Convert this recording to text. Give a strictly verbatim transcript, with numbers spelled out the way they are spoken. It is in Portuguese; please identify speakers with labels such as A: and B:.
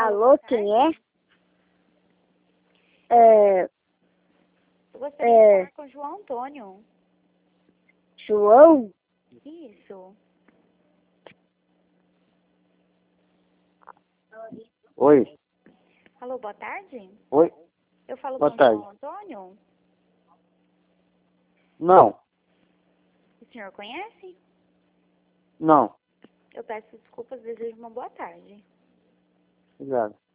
A: Alô, quem é? É,
B: Eu gostaria
A: É.
B: de falar com o João Antônio.
A: João?
B: Isso.
C: Oi.
B: Alô, boa tarde?
C: Oi.
B: Eu falo
C: Boa
B: com
C: tarde.
B: o João Antônio?
C: Não.
B: O senhor conhece?
C: Não.
B: Eu peço desculpas, desejo uma boa tarde.
C: Obrigado.